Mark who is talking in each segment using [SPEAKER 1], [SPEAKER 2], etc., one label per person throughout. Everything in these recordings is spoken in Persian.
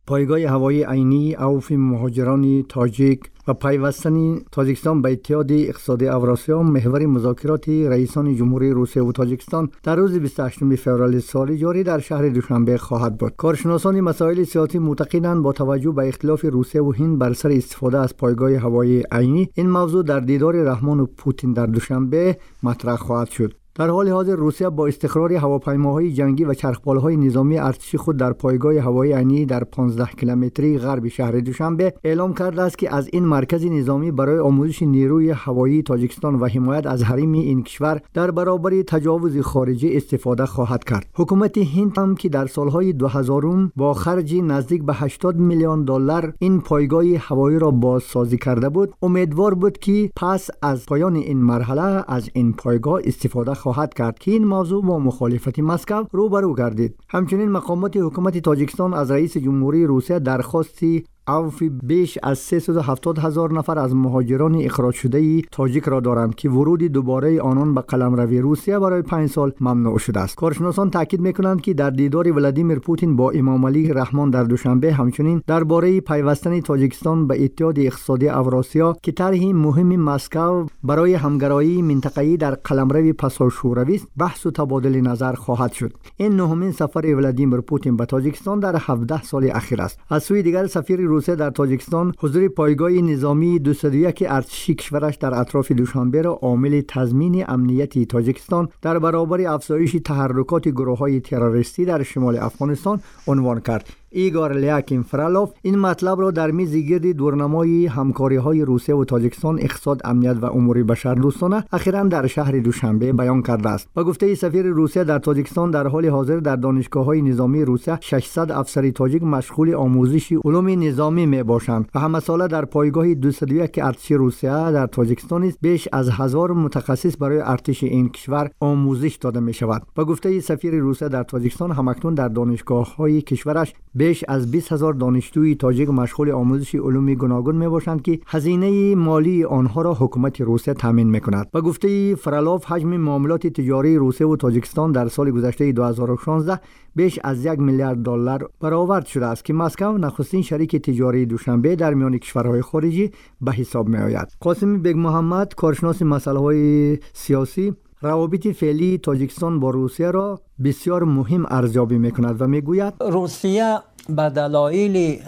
[SPEAKER 1] پایگاه هوایی عینی اوف مهاجران تاجیک و پیوستن تاجیکستان به اتحاد اقتصادی اوراسیا محور مذاکرات رئیسان جمهوری روسیه و تاجیکستان در روز 28 فوریه سال جاری در شهر دوشنبه خواهد بود. کارشناسان مسائل سیاسی معتقدند با توجه به اختلاف روسیه و هند بر سر استفاده از پایگاه هوایی عینی، این موضوع در دیدار رحمان و پوتین در دوشنبه مطرح خواهد شد. در حال حاضر روسیه با استقرار هواپیماهای جنگی و چرخبالهای نظامی ارتشی خود در پایگاه هوایی عینی در 15 کیلومتری غرب شهر دوشنبه اعلام کرده است که از این مرکز نظامی برای آموزش نیروی هوایی تاجیکستان و حمایت از حریم این کشور در برابر تجاوز خارجی استفاده خواهد کرد. حکومت هند هم که در سالهای 2000 با خرج نزدیک به 80 میلیون دلار این پایگاه هوایی را بازسازی کرده بود، امیدوار بود که پس از پایان این مرحله از این پایگاه استفاده خواهد کرد که این موضوع با مخالفت مسکو روبرو گردید. همچنین مقامات حکومت تاجیکستان از رئیس جمهوری روسیه درخواستی اوف بیش از 370,000 نفر از مهاجران اخراج شده تاجیک را دارند که ورود دوباره آنان به قلمروی روسیه برای 5 سال ممنوع شده است. کارشناسان تاکید می‌کنند که در دیدار ولادیمیر پوتین با امام علی رحمان در دوشنبه همچنین درباره پیوستن تاجیکستان به اتحاد اقتصادی اوراسیا که طرح مهم مسکو برای همگرایی منطقه‌ای در قلمرو پساشوروی است بحث و تبادل نظر خواهد شد. این نهمین سفر ولادیمیر پوتین به تاجیکستان در 17 سال اخیر است. از سوی دیگر سفیر روسیه در تاجیکستان حضور پایگاه نظامی 201 ارتشی کشورش در اطراف دوشنبه را عامل تضمین امنیت تاجیکستان در برابر افزایش تحرکات گروه‌های تروریستی در شمال افغانستان عنوان کرد. ایگور لیاکین فرالوف این مطلب را در میز گرد دورنمای همکاری‌های روسیه و تاجیکستان اقتصاد، امنیت و امور بشردوستانه اخیراً در شهر دوشنبه بیان کرده است. با گفته سفیر روسیه در تاجیکستان در حال حاضر در دانشگاه‌های نظامی روسیه 600 افسر تاجیک مشغول آموزش علوم نظامی میباشند و همه ساله در پایگاه 201 ارتش روسیه در تاجیکستان است بیش از 1000 متخصص برای ارتش این کشور آموزش داده می‌شود. با گفته سفیر روسیه در تاجیکستان همکنون در دانشگاه‌های کشورش بیش از 20,000 دانشجوی تاجیک مشغول آموزش علوم گوناگون میباشند که هزینه مالی آنها را حکومت روسیه تامین میکند. با گفته فرالوف حجم معاملات تجاری روسیه و تاجیکستان در سال گذشته 2016 بیش از 1 میلیارد دلار برآورد شده است که مسکو نخستین شریک تجاری دوشنبه در میان کشورهای خارجی به حساب میآید. قاسم بیگ محمد کارشناس مسائل سیاسی روابط فعلی تاجیکستان با روسیه را بسیار مهم ارزیابی میکند و میگوید
[SPEAKER 2] روسیه به دلایل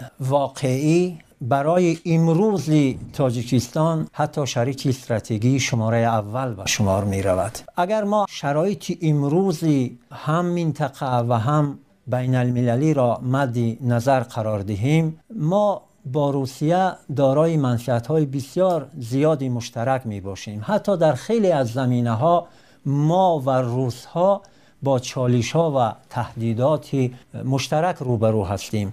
[SPEAKER 2] واقعی برای امروز تاجیکستان حتی شریک استراتژی شماره اول به شمار می رود. اگر ما شرایط امروز هم منطقه و هم بین المللی را مد نظر قرار دهیم، ما با روسیه دارای منفعت‌های بسیار زیادی مشترک می باشیم. حتی در خیلی از زمینه‌ها ما و روس‌ها با چالش‌ها و تهدیدات مشترک روبرو هستیم.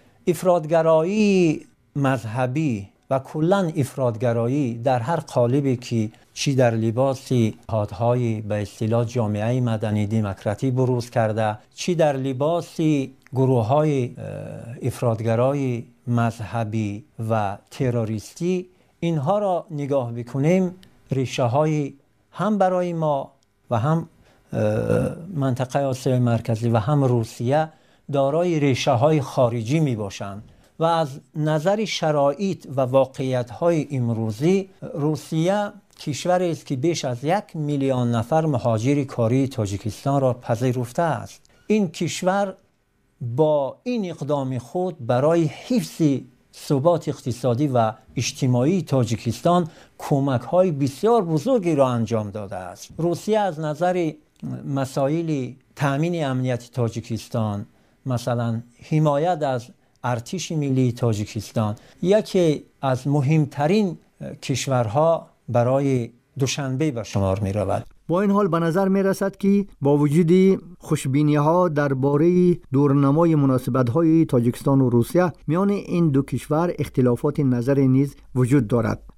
[SPEAKER 2] افراطگرایی مذهبی و کلاً افراطگرایی در هر قالبی که چی در لباس نهادهای به اصطلاح جامعه مدنی دموکراتی بروز کرده، چی در لباس گروه‌های افراطگرای مذهبی و تروریستی، اینها را نگاه بکنیم ریشه‌های هم برای ما و هم منطقه آسیای مرکزی و هم روسیه دارای ریشه‌های خارجی می باشند و از نظر شرایط و واقعیت‌های امروزی روسیه کشوری است که بیش از 1 میلیون نفر مهاجر کاری تاجیکستان را پذیرفته است. این کشور با این اقدام خود برای حفظ ثبات اقتصادی و اجتماعی تاجیکستان کمک‌های بسیار بزرگی را انجام داده است. روسیه از نظر مسائل تامین امنیت تاجیکستان، مثلا حمایت از ارتش ملی تاجیکستان، یکی از مهمترین کشورها برای دوشنبه به شمار می رود.
[SPEAKER 1] با این حال به نظر می رسد که با وجود خوشبینی ها درباره دورنمای مناسبت های تاجیکستان و روسیه، میان این دو کشور اختلافات نظر نیز وجود دارد.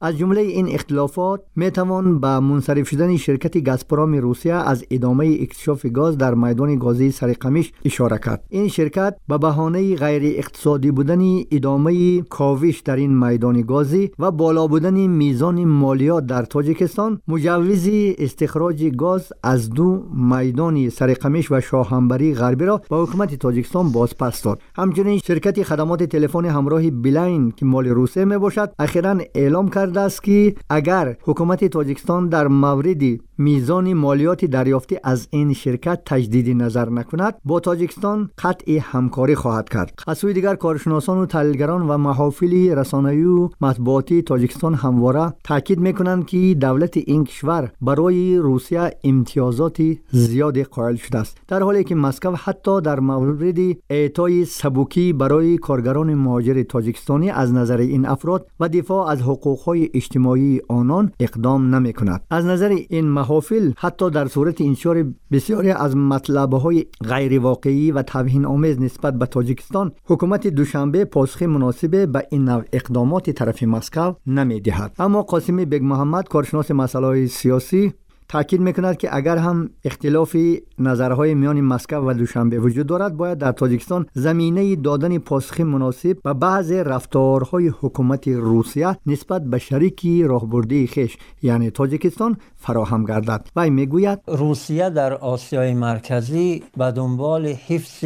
[SPEAKER 1] از جمله این اختلافات میتوان به منصرف شدن شرکت گازپروم روسیه از ادامه اکتشاف گاز در میدان گازی سرقمیش اشاره کرد. این شرکت به بهانه غیر اقتصادی بودن ادامه کاوش در این میدان گازی و بالا بودن میزان مالیات در تاجیکستان مجوز استخراج گاز از دو میدان سرقمیش و شاهنبری غربی را به حکومت تاجیکستان بازپس داد. همچنین شرکت خدمات تلفن همراه بیلاین که مال روسیه می باشد اخیراً اعلام کرده است که اگر حکومت تاجیکستان در مورد میزان مالیات دریافتی از این شرکت تجدید نظر نکند با تاجیکستان قطع همکاری خواهد کرد. از سوی دیگر کارشناسان و تحلیلگران و محافل رسانه‌ای و مطبوعاتی تاجیکستان همواره تاکید میکنند که دولت این کشور برای روسیه امتیازات زیاد قائل شده است، در حالی که مسکو حتی در مورد اعطای سبوکی برای کارگران مهاجر تاجیکستانی از نظر این افراد و دفاع از حقوق‌های اجتماعی آنان اقدام نمی‌کند. از نظر این محافل حتی در صورت انتشار بسیاری از مطلب‌های غیر واقعی و توهین آمیز نسبت به تاجیکستان، حکومت دوشنبه پاسخ مناسب به این نوع اقدامات طرف مسکو نمی‌دهد. اما قاسمی بیگ محمد کارشناس مسائل سیاسی تاکید میکند که اگر هم اختلاف نظرهای میان مسکو و دوشنبه وجود دارد، باید در تاجیکستان زمینه دادن پاسخ مناسب به بعض رفتارهای حکومت روسیه نسبت به شریک راهبردی خویش یعنی تاجیکستان فراهم گردد. و میگوید
[SPEAKER 2] روسیه در آسیای مرکزی به دنبال حفظ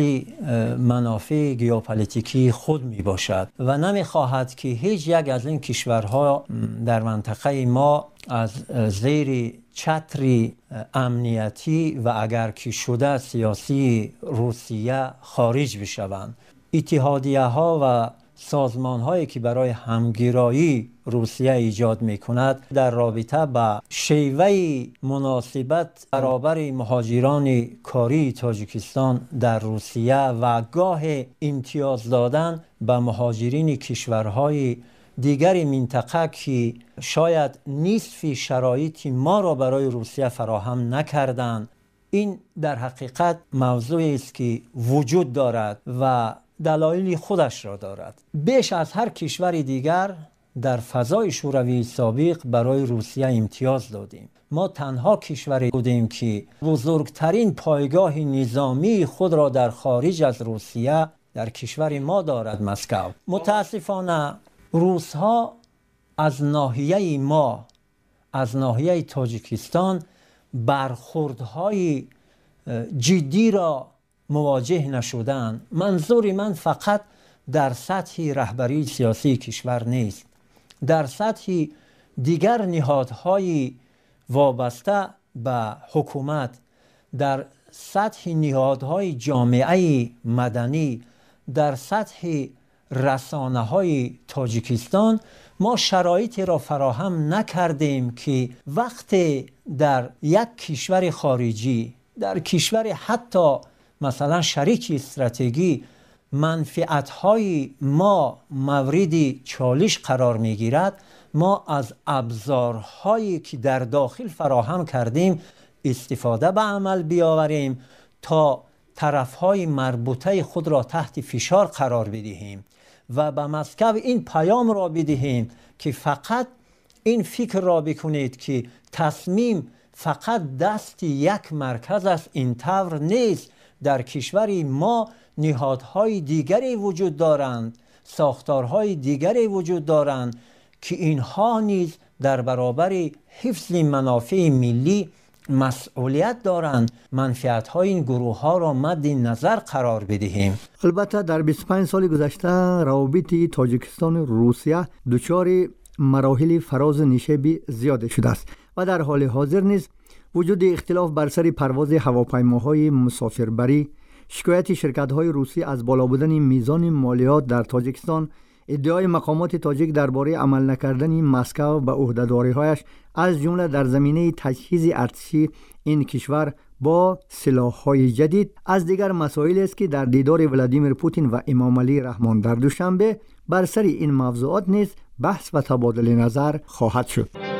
[SPEAKER 2] منافع ژئوپلیتیکی خود می باشد و نمیخواهد که هیچ یک از این کشورها در منطقه ما از زیر چتر امنیتی و اگر که شده سیاسی روسیه خارج بشوند. اتحادیه ها و سازمان هایی که برای همگرایی روسیه ایجاد می کند در رابطه با شیوه مناسبت برابر مهاجران کاری تاجیکستان در روسیه و گاه امتیاز دادن به مهاجرین کشورهای دیگر منطقه که شاید نصف شرایط ما را برای روسیه فراهم نکردند، این در حقیقت موضوعی است که وجود دارد و دلایل خودش را دارد. بیش از هر کشور دیگر در فضای شوروی سابق برای روسیه امتیاز دادیم. ما تنها کشوری بودیم که بزرگترین پایگاه نظامی خود را در خارج از روسیه در کشور ما دارد، مسکو. متاسفانه روس ها از ناحیه ما، از ناحیه تاجیکستان برخوردهای جدی را مواجه نشدند. منظور من فقط در سطح رهبری سیاسی کشور نیست، در سطح دیگر نهادهای وابسته به حکومت، در سطح نهادهای جامعه مدنی، در سطح رسانه های تاجیکستان ما شرایطی را فراهم نکردیم که وقتی در یک کشور خارجی، در کشور حتی مثلا شریک استراتژی، منفعت‌های ما مورد چالش قرار می‌گیرد، ما از ابزارهایی که در داخل فراهم کردیم استفاده به عمل بیاوریم تا طرف‌های مربوطه خود را تحت فشار قرار بدهیم و به مسکو این پیام را بدهیم که فقط این فکر را بکنید که تصمیم فقط دست یک مرکز است. این طور نیست. در کشور ما نهادهای دیگری وجود دارند، ساختارهای دیگری وجود دارند که اینها نیز در برابر حفظ منافع ملی مسئولیت دارند. منفعت‌های این گروه‌ها را مد نظر قرار بدهیم.
[SPEAKER 1] البته در 25 سال گذشته روابط تاجیکستان و روسیه دچار مراحل فراز و نشیب زیاد شده است و در حال حاضر نیز وجود اختلاف بر سر پرواز هواپیماهای مسافربری، شکایت شرکت‌های روسی از بالا بودن میزان مالیات در تاجیکستان، ادعای مقامات تاجیک درباره عمل نکردن مسکو به عهده‌داری‌هایش از جمله در زمینه تجهیز ارتشی این کشور با سلاح‌های جدید، از دیگر مسائل است که در دیدار ولادیمیر پوتین و امام علی رحمان در دوشنبه بر سر این موضوعات نیز بحث و تبادل نظر خواهد شد.